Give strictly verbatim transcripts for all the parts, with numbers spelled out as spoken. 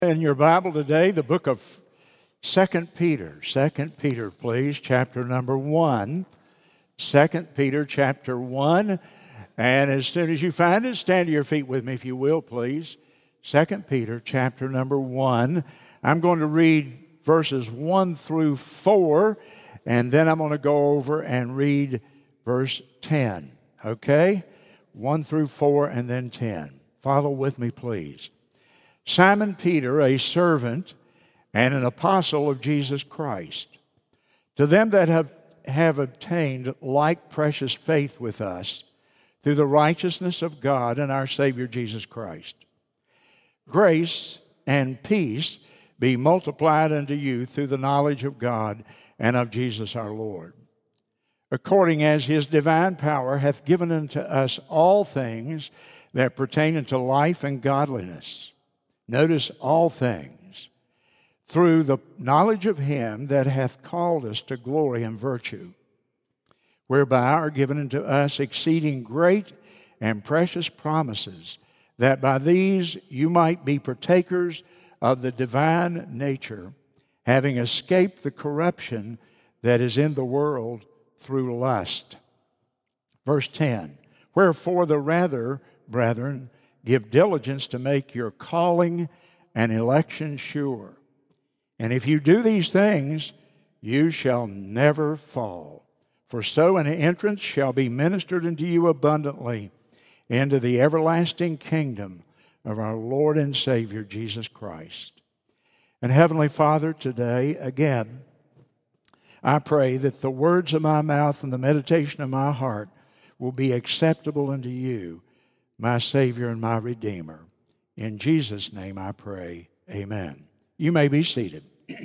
In your Bible today, the book of Second Peter. Second Peter, please, chapter number one. Second Peter, chapter one. And as soon as you find it, stand to your feet with me, if you will, please. Second Peter, chapter number one. I'm going to read verses one through four, and then I'm going to go over and read verse ten. Okay? one through four, and then ten. Follow with me, please. Simon Peter, a servant and an apostle of Jesus Christ, to them that have, have obtained like precious faith with us through the righteousness of God and our Savior Jesus Christ. Grace and peace be multiplied unto you through the knowledge of God and of Jesus our Lord, according as his divine power hath given unto us all things that pertain unto life and godliness. Notice all things, through the knowledge of him that hath called us to glory and virtue, whereby are given unto us exceeding great and precious promises, that by these you might be partakers of the divine nature, having escaped the corruption that is in the world through lust. Verse ten, wherefore the rather, brethren, give diligence to make your calling and election sure. And if you do these things, you shall never fall. For so an entrance shall be ministered unto you abundantly into the everlasting kingdom of our Lord and Savior, Jesus Christ. And Heavenly Father, today, again, I pray that the words of my mouth and the meditation of my heart will be acceptable unto you, my Savior and my Redeemer. In Jesus' name I pray, amen. You may be seated.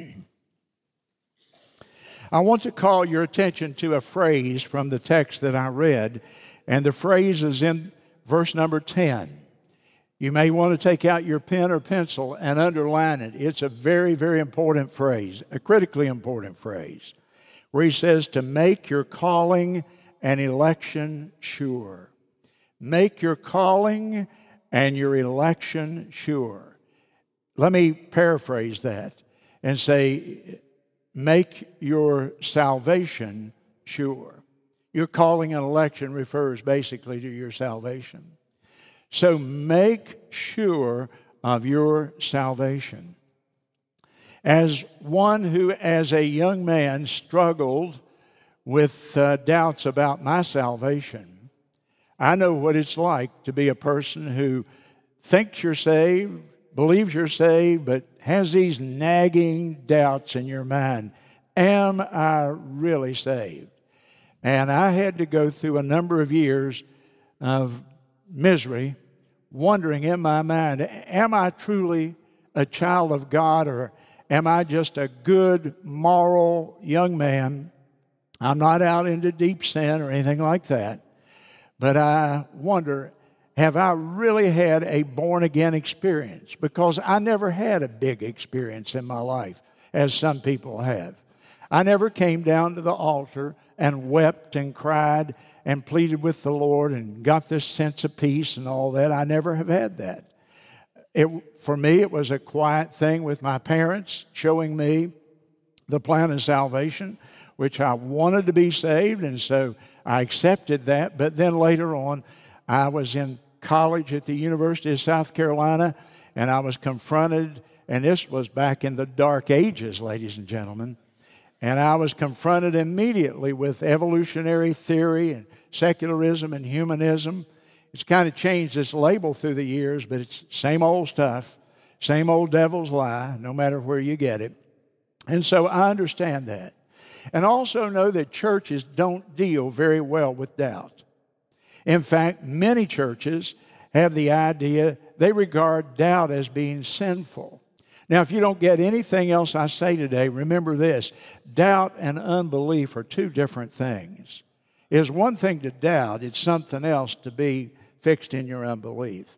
I want to call your attention to a phrase from the text that I read, and the phrase is in verse number ten. You may want to take out your pen or pencil and underline it. It's a very, very important phrase, a critically important phrase, where he says to make your calling and election sure. Make your calling and your election sure. Let me paraphrase that and say, make your salvation sure. Your calling and election refers basically to your salvation. So make sure of your salvation. As one who, as a young man, struggled with uh, doubts about my salvation, I know what it's like to be a person who thinks you're saved, believes you're saved, but has these nagging doubts in your mind. Am I really saved? And I had to go through a number of years of misery, wondering in my mind, am I truly a child of God, or am I just a good, moral young man? I'm not out into deep sin or anything like that. But I wonder, have I really had a born-again experience? Because I never had a big experience in my life, as some people have. I never came down to the altar and wept and cried and pleaded with the Lord and got this sense of peace and all that. I never have had that. It, for me, it was a quiet thing with my parents showing me the plan of salvation, which I wanted to be saved, and so I accepted that. But then later on, I was in college at the University of South Carolina, and I was confronted, and this was back in the dark ages, ladies and gentlemen, and I was confronted immediately with evolutionary theory and secularism and humanism. It's kind of changed its label through the years, but it's same old stuff, same old devil's lie, no matter where you get it. And so I understand that. And also know that churches don't deal very well with doubt. In fact, many churches have the idea, they regard doubt as being sinful. Now, if you don't get anything else I say today, remember this. Doubt and unbelief are two different things. It is one thing to doubt. It's something else to be fixed in your unbelief.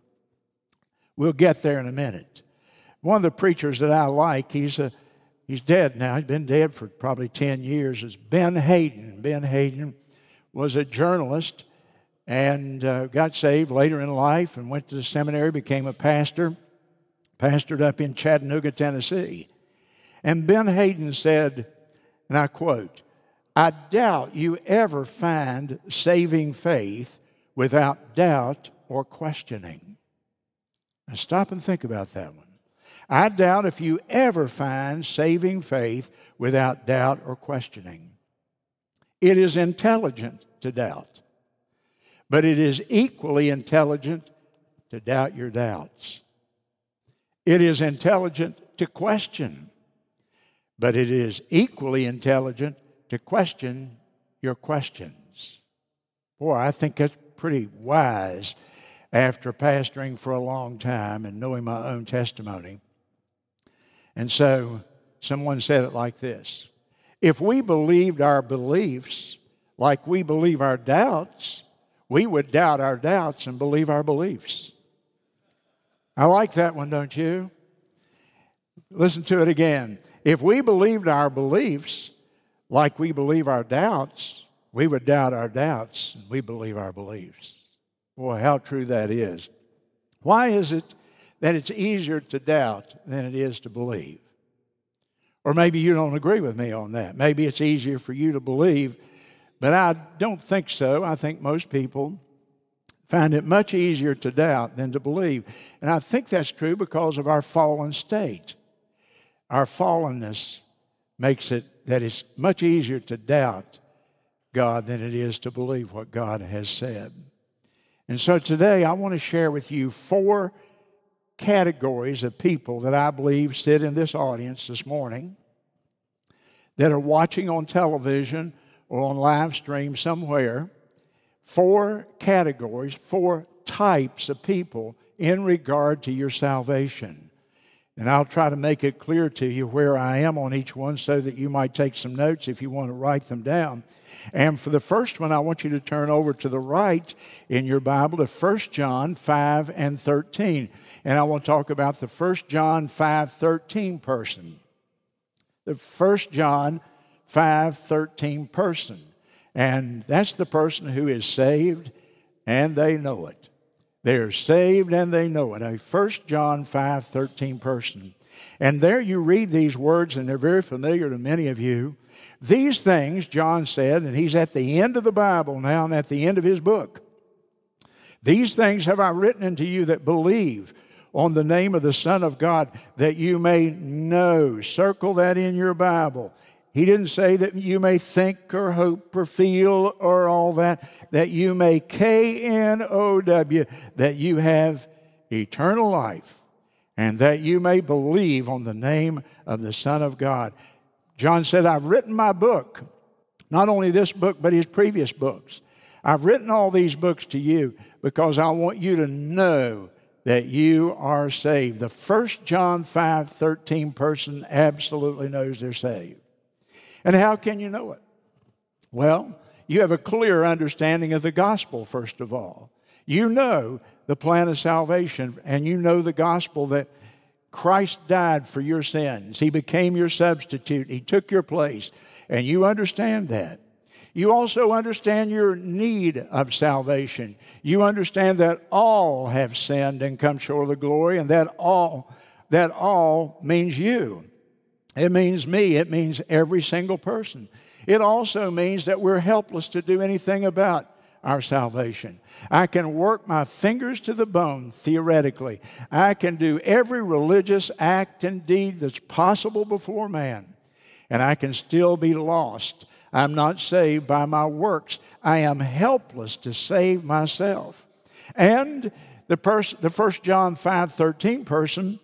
We'll get there in a minute. One of the preachers that I like, he's a He's dead now. He's been dead for probably ten years. It's Ben Hayden. Ben Hayden was a journalist and uh, got saved later in life and went to the seminary, became a pastor. pastored up in Chattanooga, Tennessee. And Ben Hayden said, and I quote, "I doubt you ever find saving faith without doubt or questioning." Now stop and think about that one. I doubt if you ever find saving faith without doubt or questioning. It is intelligent to doubt, but it is equally intelligent to doubt your doubts. It is intelligent to question, but it is equally intelligent to question your questions. Boy, I think that's pretty wise after pastoring for a long time and knowing my own testimony. And so someone said it like this: if we believed our beliefs like we believe our doubts, we would doubt our doubts and believe our beliefs. I like that one, don't you? Listen to it again. If we believed our beliefs like we believe our doubts, we would doubt our doubts and we believe our beliefs. Boy, how true that is. Why is it that it's easier to doubt than it is to believe? Or maybe you don't agree with me on that. Maybe it's easier for you to believe, but I don't think so. I think most people find it much easier to doubt than to believe. And I think that's true because of our fallen state. Our fallenness makes it that it's much easier to doubt God than it is to believe what God has said. And so today I want to share with you four categories of people that I believe sit in this audience this morning that are watching on television or on live stream somewhere. Four categories, four types of people in regard to your salvation. And I'll try to make it clear to you where I am on each one so that you might take some notes if you want to write them down. And for the first one, I want you to turn over to the right in your Bible to First John five and thirteen. And I want to talk about the First John five thirteen person. The First John five thirteen person. And that's the person who is saved and they know it. They're saved and they know it. A First John five thirteen person. And there you read these words, and they're very familiar to many of you. These things, John said, and he's at the end of the Bible now and at the end of his book. These things have I written unto you that believe on the name of the Son of God, that you may know. Circle that in your Bible. He didn't say that you may think or hope or feel or all that. That you may, K N O W, that you have eternal life. And that you may believe on the name of the Son of God. John said, I've written my book. Not only this book, but his previous books. I've written all these books to you because I want you to know that you are saved. The First John five thirteen person absolutely knows they're saved. And how can you know it? Well, you have a clear understanding of the gospel, first of all. You know the plan of salvation, and you know the gospel that Christ died for your sins. He became your substitute. He took your place, and you understand that. You also understand your need of salvation. You understand that all have sinned and come short of the glory, and that all, that all means you. It means me. It means every single person. It also means that we're helpless to do anything about our salvation. I can work my fingers to the bone, theoretically. I can do every religious act and deed that's possible before man, and I can still be lost. I'm not saved by my works. I am helpless to save myself. And the person, the First John five thirteen person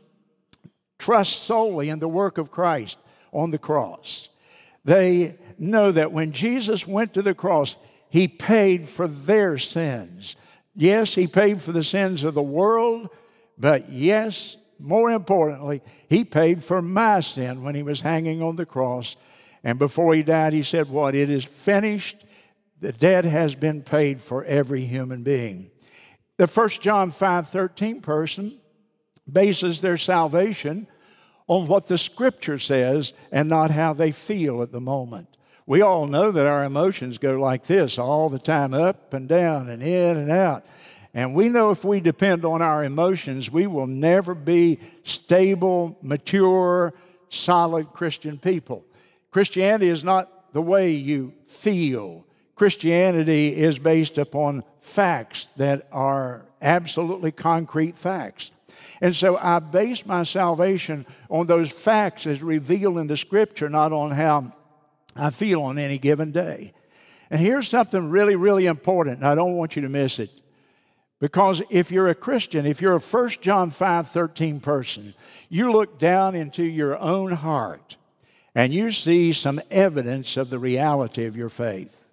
trusts solely in the work of Christ on the cross. They know that when Jesus went to the cross, He paid for their sins. Yes, He paid for the sins of the world, but yes, more importantly, He paid for my sin when He was hanging on the cross. And before He died, He said, what? It is finished. The debt has been paid for every human being. The First John five thirteen person bases their salvation on what the Scripture says and not how they feel at the moment. We all know that our emotions go like this all the time, up and down and in and out. And we know if we depend on our emotions, we will never be stable, mature, solid Christian people. Christianity is not the way you feel. Christianity is based upon facts that are absolutely concrete facts. And so I base my salvation on those facts as revealed in the Scripture, not on how I feel on any given day. And here's something really, really important, and I don't want you to miss it. Because if you're a Christian, if you're a First John five thirteen person, you look down into your own heart and you see some evidence of the reality of your faith.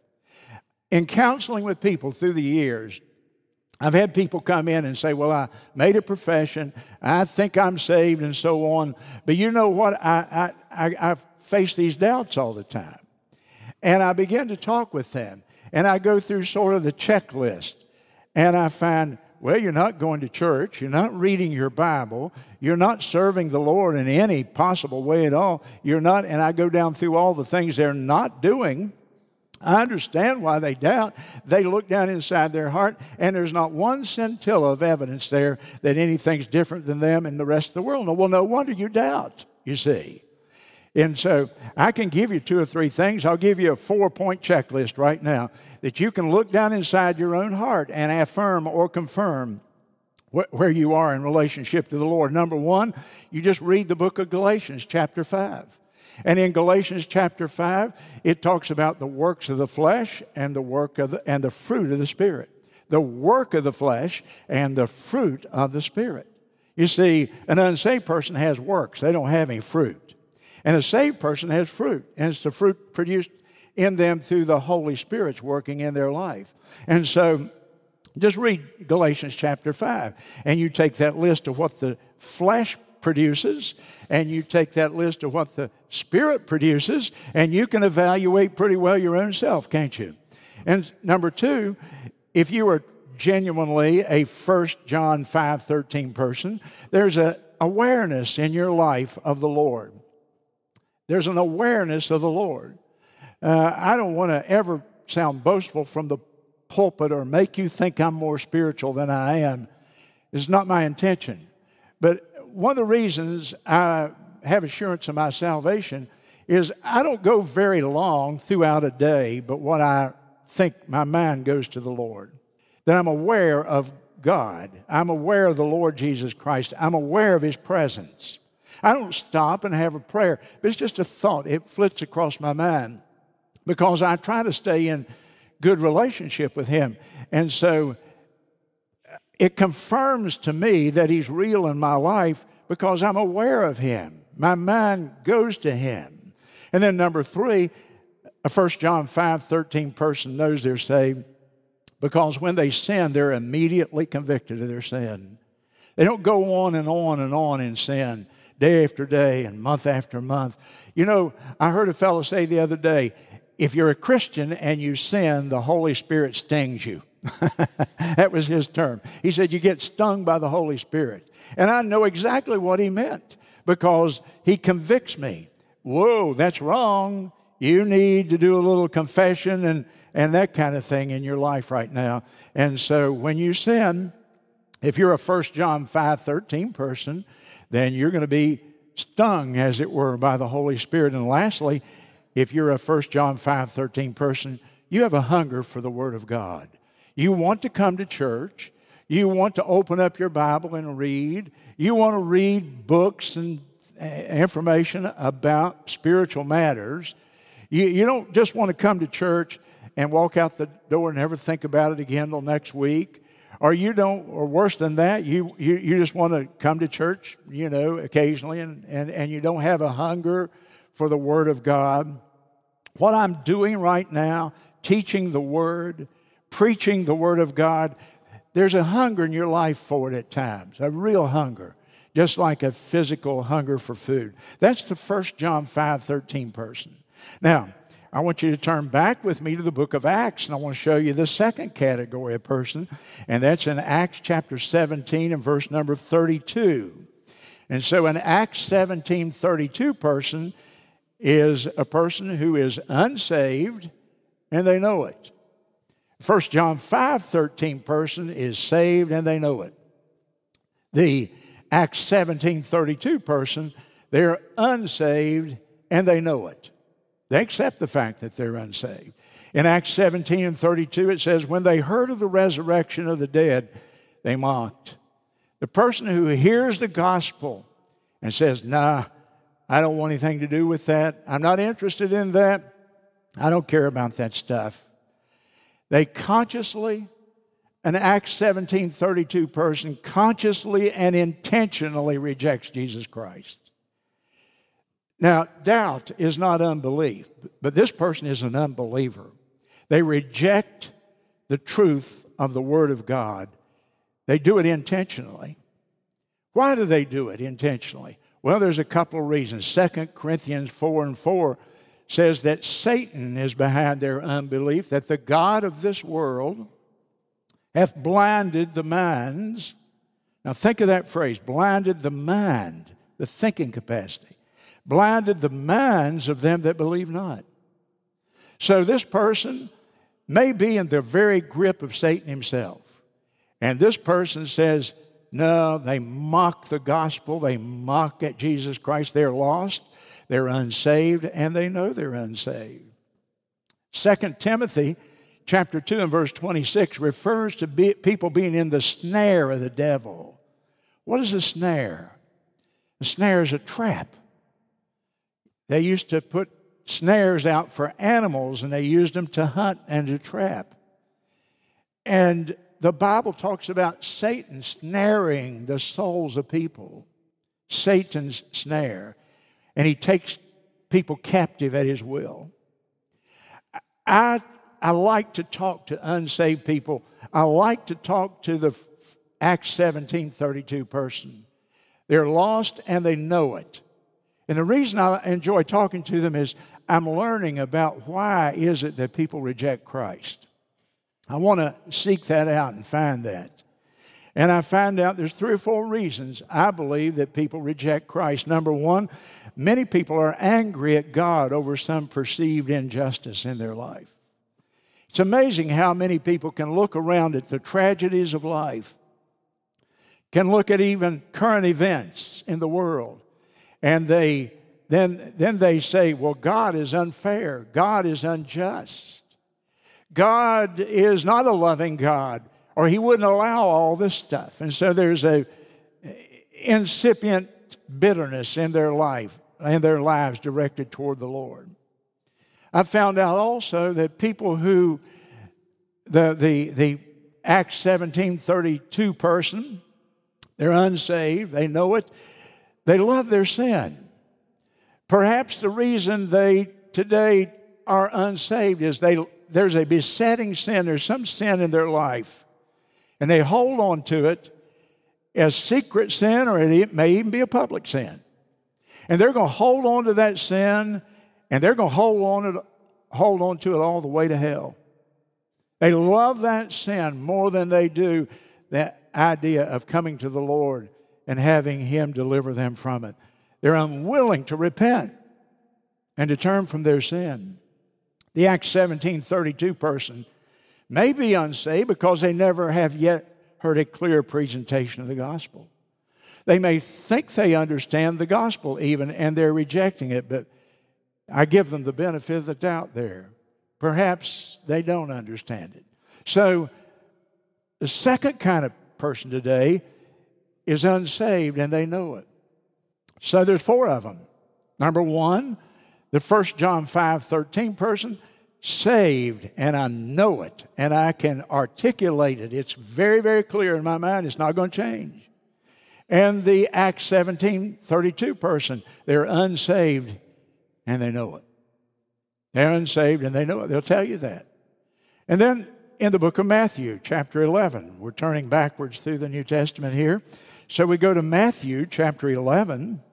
In counseling with people through the years, I've had people come in and say, well, I made a profession, I think I'm saved and so on, but you know what, I, I, I, I face these doubts all the time. And I begin to talk with them, and I go through sort of the checklist, and I find, well, you're not going to church, you're not reading your Bible, you're not serving the Lord in any possible way at all, you're not, and I go down through all the things they're not doing. I understand why they doubt. They look down inside their heart, and there's not one scintilla of evidence there that anything's different than them and the rest of the world. Well, no wonder you doubt, you see. And so I can give you two or three things. I'll give you a four-point checklist right now that you can look down inside your own heart and affirm or confirm wh- where you are in relationship to the Lord. Number one, you just read the book of Galatians chapter five. And in Galatians chapter five, it talks about the works of the flesh and the work of the, and the fruit of the Spirit. The work of the flesh and the fruit of the Spirit. You see, an unsaved person has works. They don't have any fruit. And a saved person has fruit. And it's the fruit produced in them through the Holy Spirit's working in their life. And so just read Galatians chapter five. And you take that list of what the flesh produces, and you take that list of what the Spirit produces, and you can evaluate pretty well your own self, can't you? And number two, if you are genuinely a First John five thirteen person, there's an awareness in your life of the Lord. There's an awareness of the Lord. Uh, I don't want to ever sound boastful from the pulpit or make you think I'm more spiritual than I am. It's not my intention. But one of the reasons I have assurance of my salvation is I don't go very long throughout a day, but what I think my mind goes to the Lord. That I'm aware of God. I'm aware of the Lord Jesus Christ. I'm aware of His presence. I don't stop and have a prayer, but it's just a thought. It flits across my mind because I try to stay in good relationship with Him. And so it confirms to me that He's real in my life because I'm aware of Him. My mind goes to Him. And then number three, a First John five thirteen person knows they're saved because when they sin, they're immediately convicted of their sin. They don't go on and on and on in sin day after day and month after month. You know, I heard a fellow say the other day, if you're a Christian and you sin, the Holy Spirit stings you. That was his term. He said, you get stung by the Holy Spirit. And I know exactly what he meant because he convicts me. Whoa, that's wrong. You need to do a little confession and, and that kind of thing in your life right now. And so when you sin, if you're a First John five thirteen person, then you're going to be stung, as it were, by the Holy Spirit. And lastly, if you're a First John five thirteen person, you have a hunger for the Word of God. You want to come to church. You want to open up your Bible and read. You want to read books and information about spiritual matters. You, you don't just want to come to church and walk out the door and never think about it again till next week. Or you don't, or worse than that, you, you, you just want to come to church, you know, occasionally, and, and, and you don't have a hunger for the Word of God. What I'm doing right now, teaching the Word, preaching the Word of God, there's a hunger in your life for it at times, a real hunger, just like a physical hunger for food. That's the First John five thirteen person. Now, I want you to turn back with me to the book of Acts, and I want to show you the second category of person, and that's in Acts chapter seventeen and verse number thirty-two. And so an Acts seventeen thirty-two person is a person who is unsaved, and they know it. First John five thirteen person is saved and they know it. The Acts seventeen thirty-two person, they're unsaved and they know it. They accept the fact that they're unsaved. In Acts seventeen and thirty-two, it says, when they heard of the resurrection of the dead, they mocked. The person who hears the gospel and says, nah, I don't want anything to do with that. I'm not interested in that. I don't care about that stuff. They consciously, an Acts seventeen thirty-two person consciously and intentionally rejects Jesus Christ. Now, doubt is not unbelief, but this person is an unbeliever. They reject the truth of the Word of God. They do it intentionally. Why do they do it intentionally? Well, there's a couple of reasons. Second Corinthians four and four says that Satan is behind their unbelief, that the God of this world hath blinded the minds. Now think of that phrase, blinded the mind, the thinking capacity. Blinded the minds of them that believe not. So this person may be in the very grip of Satan himself. And this person says, no, they mock the gospel. They mock at Jesus Christ. They're lost. They're unsaved, and they know they're unsaved. Second Timothy chapter two and verse twenty-six refers to be, people being in the snare of the devil. What is a snare? A snare is a trap. They used to put snares out for animals, and they used them to hunt and to trap. And the Bible talks about Satan snaring the souls of people. Satan's snare. And he takes people captive at his will. I, I like to talk to unsaved people. I like to talk to the Acts seventeen thirty-two person. They're lost and they know it. And the reason I enjoy talking to them is I'm learning about why is it that people reject Christ. I want to seek that out and find that. And I find out there's three or four reasons I believe that people reject Christ. Number one, many people are angry at God over some perceived injustice in their life. It's amazing how many people can look around at the tragedies of life, can look at even current events in the world, and they then, then they say, well, God is unfair. God is unjust. God is not a loving God, or he wouldn't allow all this stuff. And so there's a incipient bitterness in their life, in their lives directed toward the Lord. I found out also that people who, the, the, the Acts seventeen thirty-two person, they're unsaved, they know it, they love their sin. Perhaps the reason they today are unsaved is they there's a besetting sin, there's some sin in their life, and they hold on to it as secret sin, or it may even be a public sin. And they're going to hold on to that sin, and they're going to hold on to, hold on to it all the way to hell. They love that sin more than they do that idea of coming to the Lord and having him deliver them from it. They're unwilling to repent and to turn from their sin. The Acts seventeen thirty-two person may be unsaved because they never have yet heard a clear presentation of the gospel. They may think they understand the gospel even, and they're rejecting it, but I give them the benefit of the doubt there. Perhaps they don't understand it. So the second kind of person today is unsaved, and they know it. So there's four of them. Number one, the First John five thirteen person, saved, and I know it, and I can articulate it. It's very, very clear in my mind. It's not going to change. And the Acts seventeen thirty-two person, they're unsaved, and they know it. They're unsaved, and they know it. They'll tell you that. And then in the book of Matthew, chapter eleven, we're turning backwards through the New Testament here. So we go to Matthew, chapter eleven,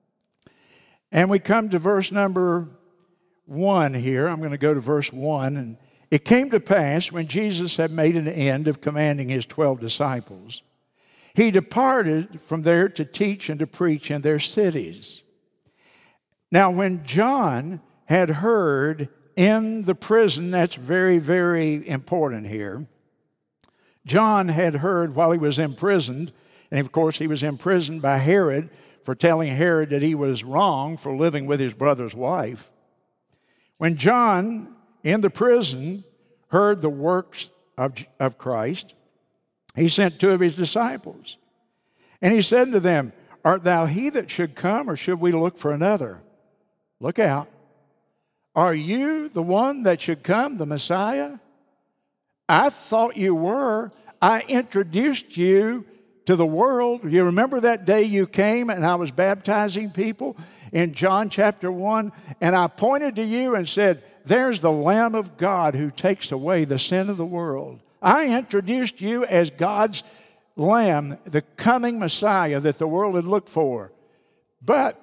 and we come to verse number one here. I'm going to go to verse one. And it came to pass when Jesus had made an end of commanding his twelve disciples, he departed from there to teach and to preach in their cities. Now when John had heard in the prison. That's very, very important here. John had heard while he was imprisoned, and of course he was imprisoned by Herod for telling Herod that he was wrong for living with his brother's wife. When John, in the prison, heard the works of, of Christ, he sent two of his disciples. And he said to them, "Art thou he that should come, or should we look for another?" Look out. "Are you the one that should come, the Messiah? I thought you were. I introduced you to the world. You remember that day you came and I was baptizing people in John chapter one? And I pointed to you and said, 'There's the Lamb of God who takes away the sin of the world.' I introduced you as God's Lamb, the coming Messiah that the world had looked for. But,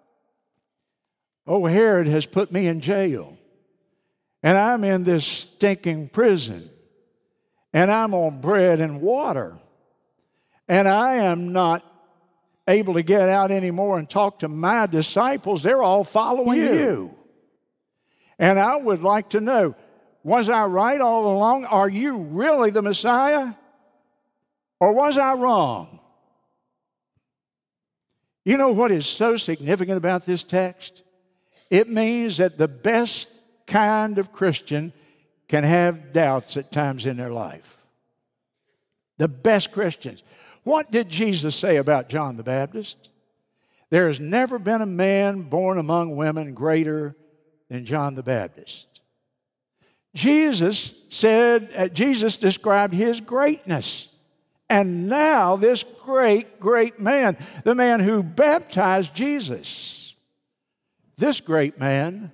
oh, Herod has put me in jail. And I'm in this stinking prison. And I'm on bread and water. And I am not able to get out anymore and talk to my disciples. They're all following you. you. And I would like to know, was I right all along? Are you really the Messiah? Or was I wrong?" You know what is so significant about this text? It means that the best kind of Christian can have doubts at times in their life. The best Christians. What did Jesus say about John the Baptist? "There has never been a man born among women greater than John the Baptist." Jesus said, uh, Jesus described his greatness. And now this great, great man, the man who baptized Jesus, this great man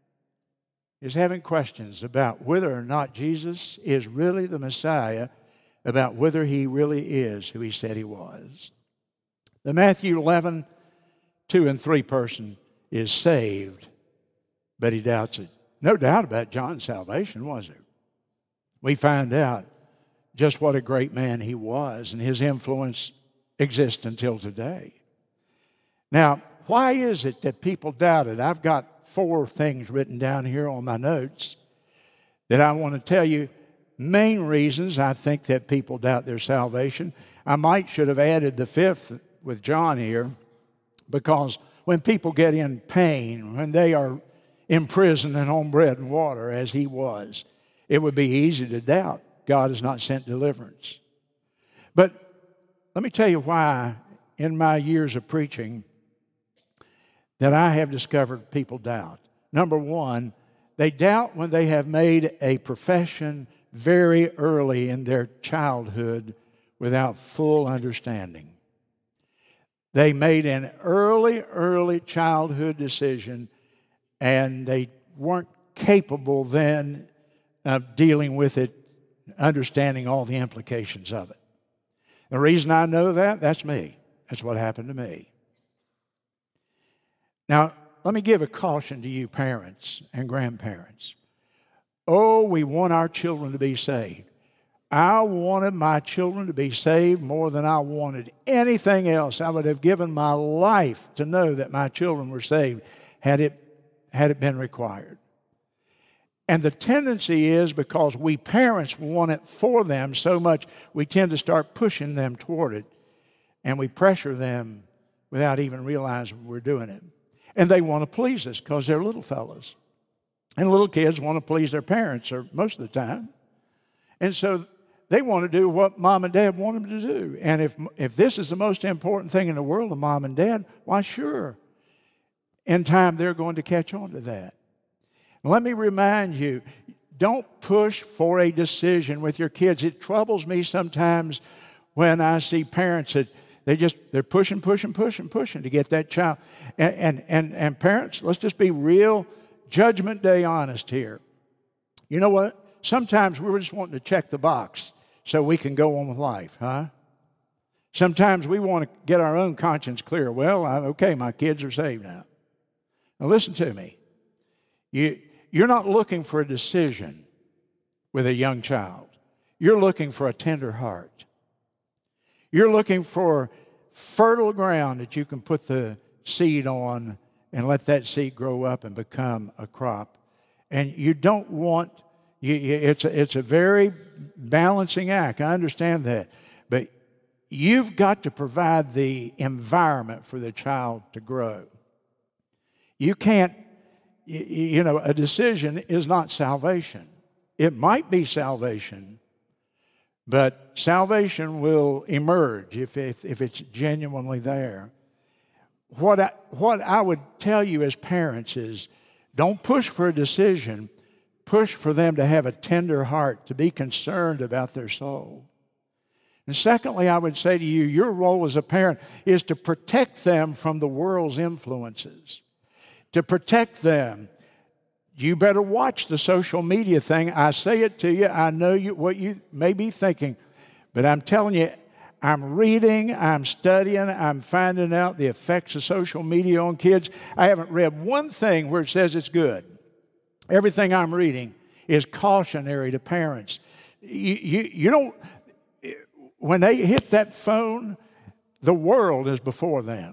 is having questions about whether or not Jesus is really the Messiah, about whether he really is who he said he was. The Matthew eleven, two and three person is saved, but he doubts it. No doubt about John's salvation, was there? We find out just what a great man he was, and his influence exists until today. Now, why is it that people doubt it? I've got four things written down here on my notes that I want to tell you. Main reasons I think that people doubt their salvation. I might should have added the fifth with John here, because when people get in pain, when they are imprisoned and on bread and water as he was, it would be easy to doubt God has not sent deliverance. But let me tell you why in my years of preaching that I have discovered people doubt. Number one, they doubt when they have made a profession very early in their childhood without full understanding. They made an early, early childhood decision, and they weren't capable then of dealing with it, understanding all the implications of it. The reason I know that, that's me. That's what happened to me. Now, let me give a caution to you parents and grandparents. Oh, we want our children to be saved. I wanted my children to be saved more than I wanted anything else. I would have given my life to know that my children were saved had it, had it been required. And the tendency is, because we parents want it for them so much, we tend to start pushing them toward it. And we pressure them without even realizing we're doing it. And they want to please us because they're little fellas. And little kids want to please their parents or most of the time. And so they want to do what mom and dad want them to do. And if, if this is the most important thing in the world to mom and dad, why sure, in time they're going to catch on to that. Let me remind you, don't push for a decision with your kids. It troubles me sometimes when I see parents that they just, they're pushing, pushing, pushing, pushing to get that child. And, and, and, and parents, let's just be real Judgment Day honest here. You know what? Sometimes we're just wanting to check the box so we can go on with life, huh? Sometimes we want to get our own conscience clear. Well, I'm okay, my kids are saved now. Now listen to me. You, you're not looking for a decision with a young child. You're looking for a tender heart. You're looking for fertile ground that you can put the seed on and let that seed grow up and become a crop. And you don't want, you, you, it's, a, it's a very balancing act. I understand that. But you've got to provide the environment for the child to grow. You can't, you, you know, a decision is not salvation. It might be salvation, but salvation will emerge if, if, if it's genuinely there. What I, what I would tell you as parents is, don't push for a decision. Push for them to have a tender heart, to be concerned about their soul. And secondly, I would say to you, your role as a parent is to protect them from the world's influences. To protect them. You better watch the social media thing. I say it to you. I know you, what you may be thinking. But I'm telling you, I'm reading, I'm studying, I'm finding out the effects of social media on kids. I haven't read one thing where it says it's good. Everything I'm reading is cautionary to parents. You, you, you don't, when they hit that phone, the world is before them.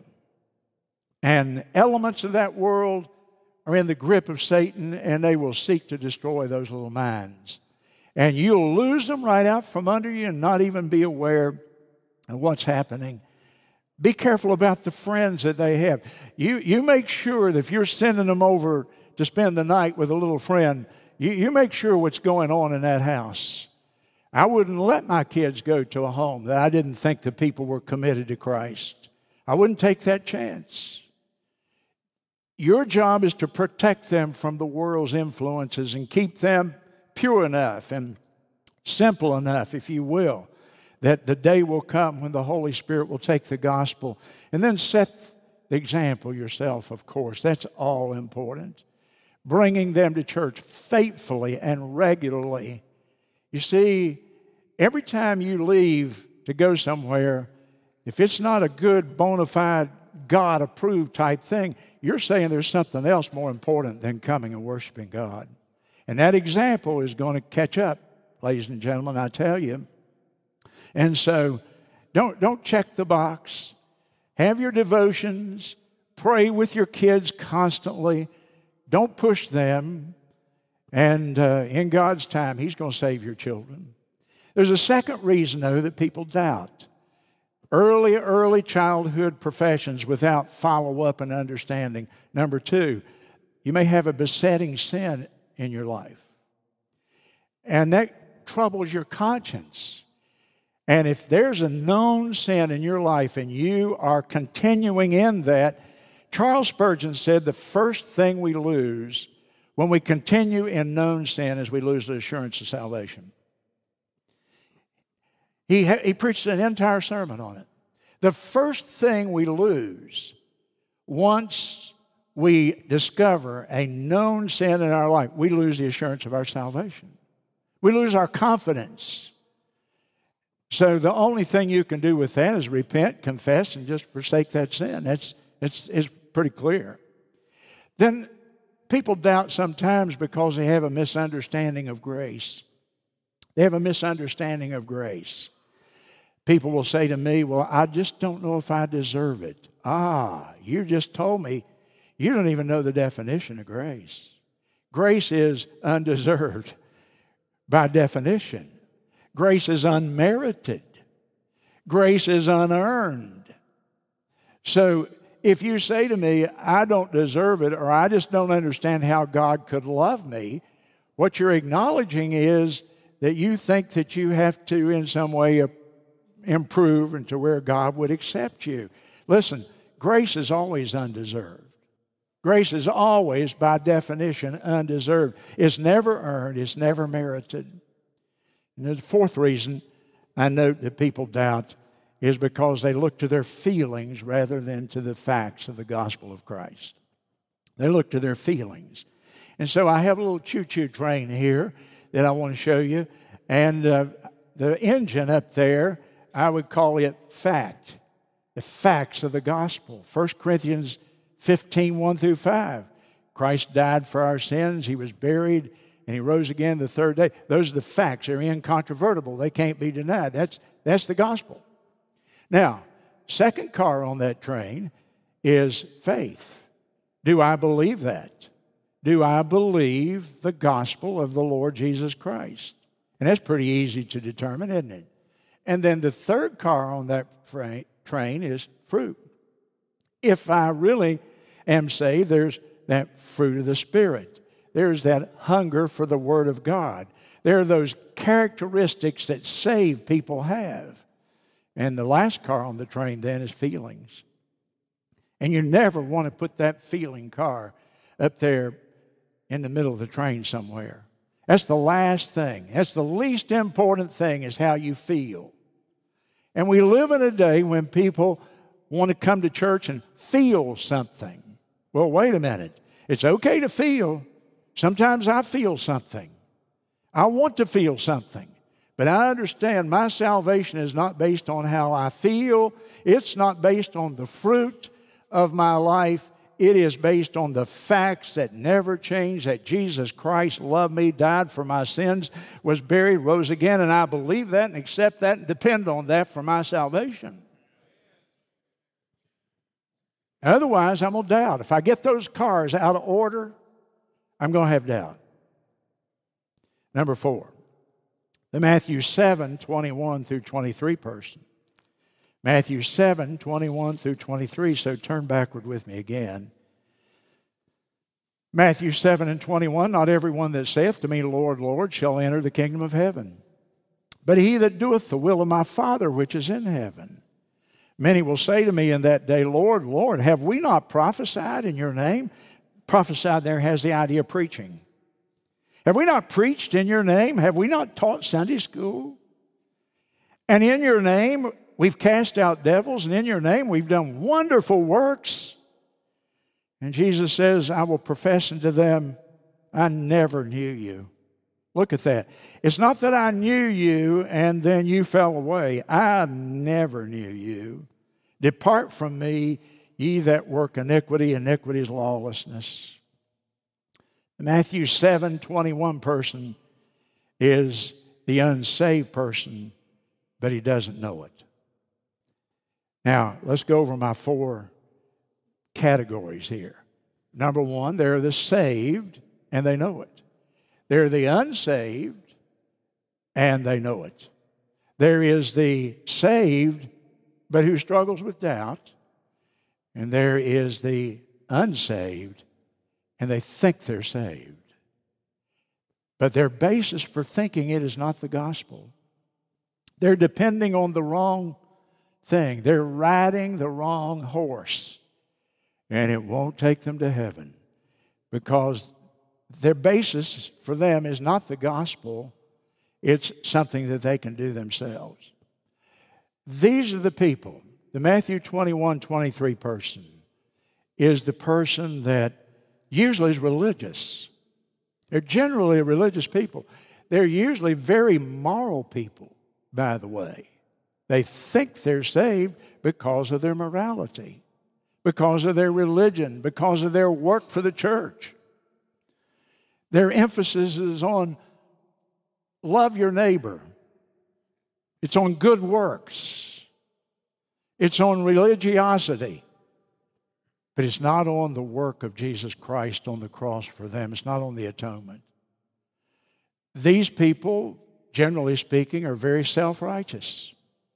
And elements of that world are in the grip of Satan, and they will seek to destroy those little minds. And you'll lose them right out from under you and not even be aware of what's happening. Be careful about the friends that they have. You, you make sure that if you're sending them over to spend the night with a little friend, you, you make sure what's going on in that house. I wouldn't let my kids go to a home that I didn't think the people were committed to Christ. I wouldn't take that chance. Your job is to protect them from the world's influences and keep them pure enough and simple enough, if you will, that the day will come when the Holy Spirit will take the gospel and then set the example yourself, of course. That's all important. Bringing them to church faithfully and regularly. You see, every time you leave to go somewhere, if it's not a good, bona fide, God-approved type thing, you're saying there's something else more important than coming and worshiping God. And that example is going to catch up, ladies and gentlemen, I tell you. And so don't, don't check the box. Have your devotions. Pray with your kids constantly. Don't push them. And uh, in God's time, He's going to save your children. There's a second reason, though, that people doubt. Early, early childhood professions without follow-up and understanding. Number two, you may have a besetting sin in your life. And that troubles your conscience. And if there's a known sin in your life and you are continuing in that, Charles Spurgeon said the first thing we lose when we continue in known sin is we lose the assurance of salvation. He, he preached an entire sermon on it. The first thing we lose once we discover a known sin in our life, we lose the assurance of our salvation. We lose our confidence. So the only thing you can do with that is repent, confess, and just forsake that sin. That's it's, it's pretty clear. Then people doubt sometimes because they have a misunderstanding of grace. They have a misunderstanding of grace. People will say to me, well, I just don't know if I deserve it. Ah, you just told me you don't even know the definition of grace. Grace is undeserved by definition. Grace is unmerited. Grace is unearned. So if you say to me, I don't deserve it, or I just don't understand how God could love me, what you're acknowledging is that you think that you have to in some way improve into where God would accept you. Listen, grace is always undeserved. Grace is always, by definition, undeserved. It's never earned. It's never merited. And the fourth reason I note that people doubt is because they look to their feelings rather than to the facts of the gospel of Christ. They look to their feelings. And so I have a little choo-choo train here that I want to show you. And uh, the engine up there, I would call it fact. The facts of the gospel. First Corinthians fifteen, one through five. Christ died for our sins. He was buried. And He rose again the third day. Those are the facts. They're incontrovertible. They can't be denied. That's, that's the gospel. Now, second car on that train is faith. Do I believe that? do I believe the gospel of the Lord Jesus Christ? And that's pretty easy to determine, isn't it? And then the third car on that train is fruit. If I really am saved, there's that fruit of the Spirit. There's that hunger for the Word of God. There are those characteristics that saved people have. And the last car on the train then is feelings. And you never want to put that feeling car up there in the middle of the train somewhere. That's the last thing. That's the least important thing, is how you feel. And we live in a day when people want to come to church and feel something. Well, wait a minute. It's okay to feel. Sometimes I feel something. I want to feel something. But I understand my salvation is not based on how I feel. It's not based on the fruit of my life. It is based on the facts that never change, that Jesus Christ loved me, died for my sins, was buried, rose again, and I believe that and accept that and depend on that for my salvation. Otherwise, I'm going to doubt. If I get those cars out of order, I'm going to have doubt. Number four, the Matthew seven, twenty-one through twenty-three person. Matthew seven, twenty-one through twenty-three, so turn backward with me again. Matthew seven and twenty-one, not everyone that saith to me, Lord, Lord, shall enter the kingdom of heaven, but he that doeth the will of my Father which is in heaven. Many will say to me in that day, Lord, Lord, have we not prophesied in your name? Prophesied there has the idea of preaching. Have we not preached in your name? Have we not taught Sunday school? And in your name we've cast out devils, and in your name we've done wonderful works. And Jesus says, I will profess unto them, I never knew you. Look at that. It's not that I knew you and then you fell away. I never knew you. Depart from me, ye that work iniquity. Iniquity is lawlessness. The Matthew seven twenty-one person is the unsaved person, but he doesn't know it. Now, let's go over my four categories here. Number one, they're the saved, and they know it. They're the unsaved, and they know it. There is the saved, but who struggles with doubt. And there is the unsaved, and they think they're saved. But their basis for thinking it is not the gospel. They're depending on the wrong thing. They're riding the wrong horse. And it won't take them to heaven, because their basis for them is not the gospel. It's something that they can do themselves. These are the people. The Matthew twenty-one twenty-three person is the person that usually is religious. They're generally religious people. They're usually very moral people, by the way. They think they're saved because of their morality, because of their religion, because of their work for the church. Their emphasis is on love your neighbor. It's on good works. It's on religiosity. But it's not on the work of Jesus Christ on the cross for them. It's not on the atonement. These people, generally speaking, are very self-righteous.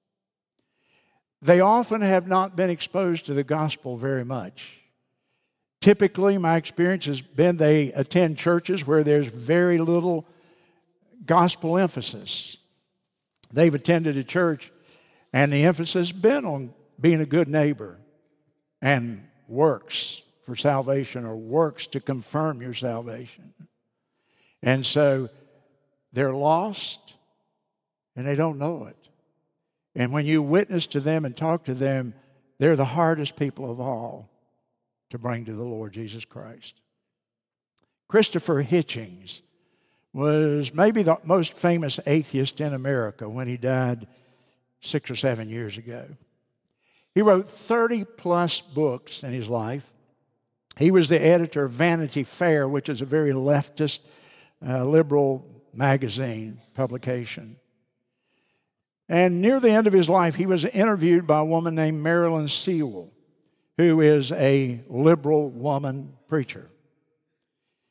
They often have not been exposed to the gospel very much. Typically, my experience has been they attend churches where there's very little gospel emphasis. They've attended a church and the emphasis has been on being a good neighbor and works for salvation, or works to confirm your salvation. And so they're lost and they don't know it. And when you witness to them and talk to them, they're the hardest people of all to bring to the Lord Jesus Christ. Christopher Hitchens was maybe the most famous atheist in America when he died six or seven years ago. He wrote thirty plus books in his life. He was the editor of Vanity Fair, which is a very leftist, uh, liberal magazine publication. And near the end of his life, he was interviewed by a woman named Marilyn Sewell, who is a liberal woman preacher.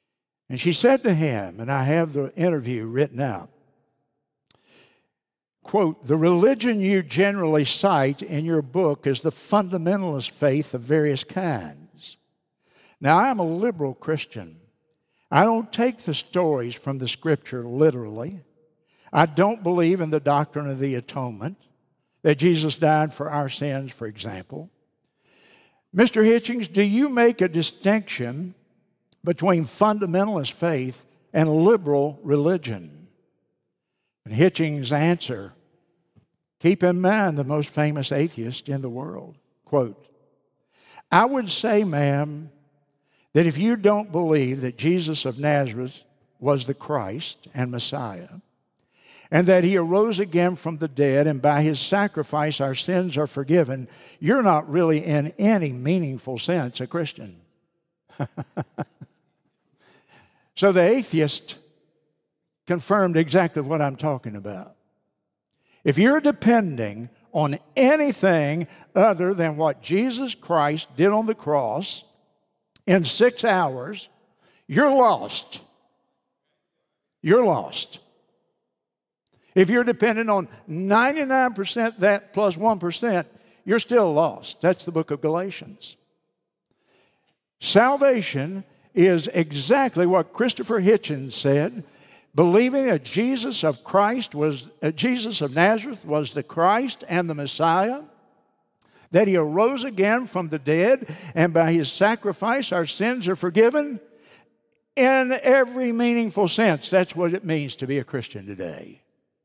And she said to him, and I have the interview written out, quote, "The religion you generally cite in your book is the fundamentalist faith of various kinds. Now, I am a liberal Christian. I don't take the stories from the Scripture literally. I don't believe in the doctrine of the atonement, that Jesus died for our sins, for example. Mister Hitchings, do you make a distinction between fundamentalist faith and liberal religion?" And Hitchings' answer, keep in mind the most famous atheist in the world, quote, "I would say, ma'am, that if you don't believe that Jesus of Nazareth was the Christ and Messiah, and that He arose again from the dead, and by His sacrifice our sins are forgiven, you're not really in any meaningful sense a Christian." So the atheist confirmed exactly what I'm talking about. If you're depending on anything other than what Jesus Christ did on the cross in six hours, you're lost. You're lost. If you're dependent on ninety-nine percent that plus one percent, you're still lost. That's the book of Galatians. Salvation is exactly what Christopher Hitchens said, believing that Jesus of Christ was uh, Jesus of Nazareth was the Christ and the Messiah, that He arose again from the dead, and by His sacrifice our sins are forgiven. In every meaningful sense, that's what it means to be a Christian today.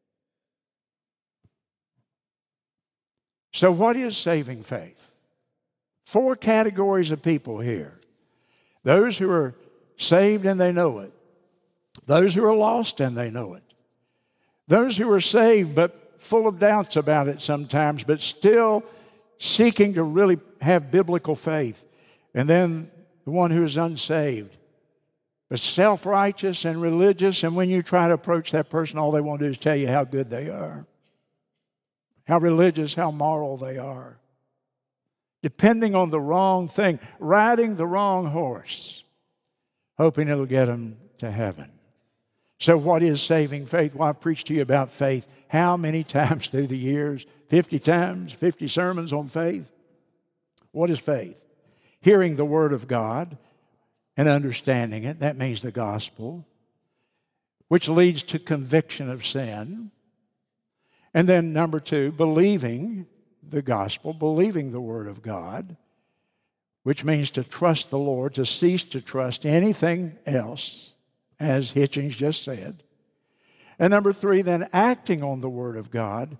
So what is saving faith? Four categories of people here. Those who are saved and they know it. Those who are lost and they know it. Those who are saved but full of doubts about it sometimes, but still seeking to really have biblical faith. And then the one who is unsaved, but self-righteous and religious, and when you try to approach that person, all they want to do is tell you how good they are, how religious, how moral they are. Depending on the wrong thing, riding the wrong horse, hoping it'll get them to heaven. So what is saving faith? Well, I've preached to you about faith how many times through the years? fifty times, fifty sermons on faith. What is faith? Hearing the Word of God and understanding it. That means the gospel, which leads to conviction of sin. And then number two, believing the gospel, believing the Word of God, which means to trust the Lord, to cease to trust anything else, as Hitchens just said. And number three, then acting on the Word of God.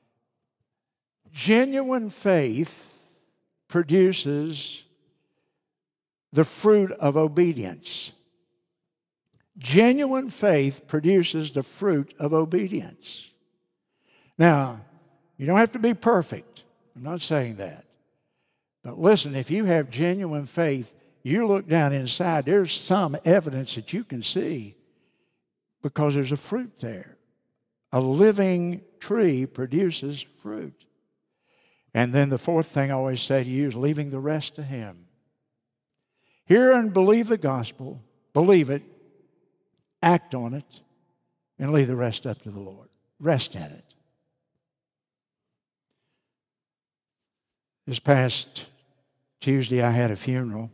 Genuine faith produces the fruit of obedience. Genuine faith produces the fruit of obedience. Now, you don't have to be perfect. I'm not saying that. But listen, if you have genuine faith, you look down inside, there's some evidence that you can see because there's a fruit there. A living tree produces fruit. And then the fourth thing I always say to you is leaving the rest to Him. Hear and believe the gospel, believe it, act on it, and leave the rest up to the Lord. Rest in it. This past Tuesday, I had a funeral.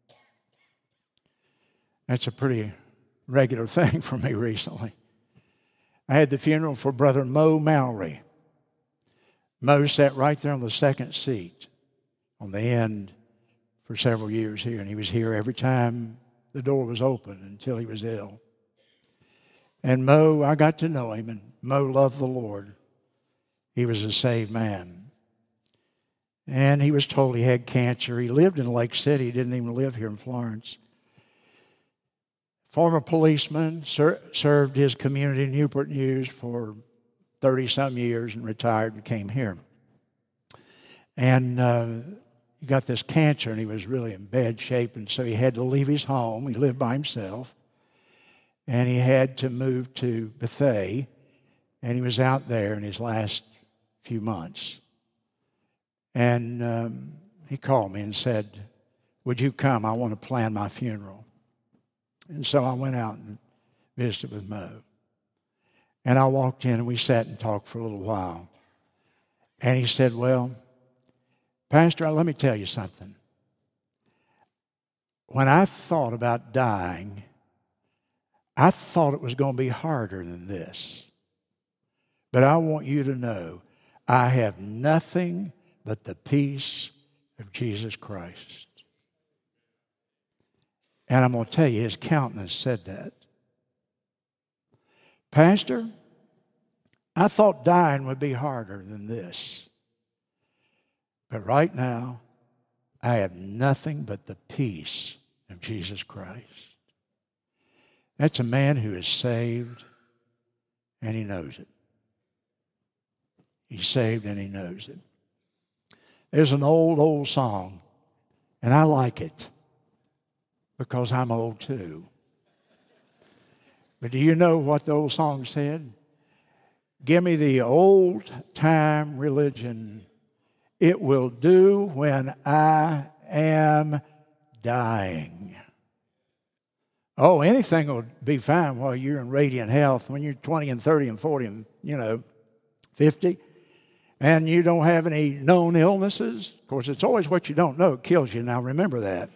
That's a pretty regular thing for me recently. I had the funeral for Brother Mo Mowry. Mo sat right there on the second seat on the end for several years here, and he was here every time the door was open until he was ill. And Mo, I got to know him, and Mo loved the Lord. He was a saved man. And he was told he had cancer. He lived in Lake City. He didn't even live here in Florence. Former policeman, ser- served his community in Newport News for thirty-some years and retired and came here. And uh, he got this cancer, and he was really in bad shape, and so he had to leave his home. He lived by himself. And he had to move to Bethea, and he was out there in his last few months. And um, he called me and said, "Would you come? I want to plan my funeral." And so I went out and visited with Mo. And I walked in and we sat and talked for a little while. And he said, well, Pastor, let me tell you something. When I thought about dying, I thought it was going to be harder than this. But I want you to know, I have nothing but the peace of Jesus Christ. And I'm going to tell you, his countenance said that. Pastor, I thought dying would be harder than this. But right now, I have nothing but the peace of Jesus Christ. That's a man who is saved, and he knows it. He's saved, and he knows it. There's an old, old song, and I like it because I'm old too. But do you know what the old song said? Give me the old-time religion. It will do when I am dying. Oh, anything will be fine while you're in radiant health. When you're twenty and thirty and forty and, you know, fifty, and you don't have any known illnesses. Of course, it's always what you don't know that kills you. Now, remember that.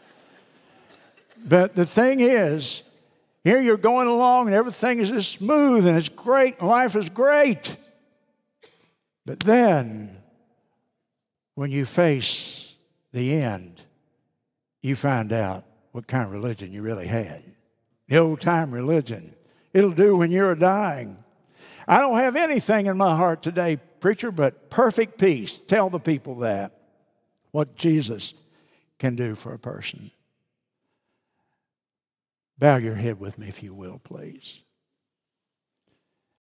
But the thing is, here you're going along and everything is just smooth and it's great and life is great. But then, when you face the end, you find out what kind of religion you really had. The old-time religion. It'll do when you're dying. I don't have anything in my heart today, preacher, but perfect peace. Tell the people that. What Jesus can do for a person. Bow your head with me, if you will, please.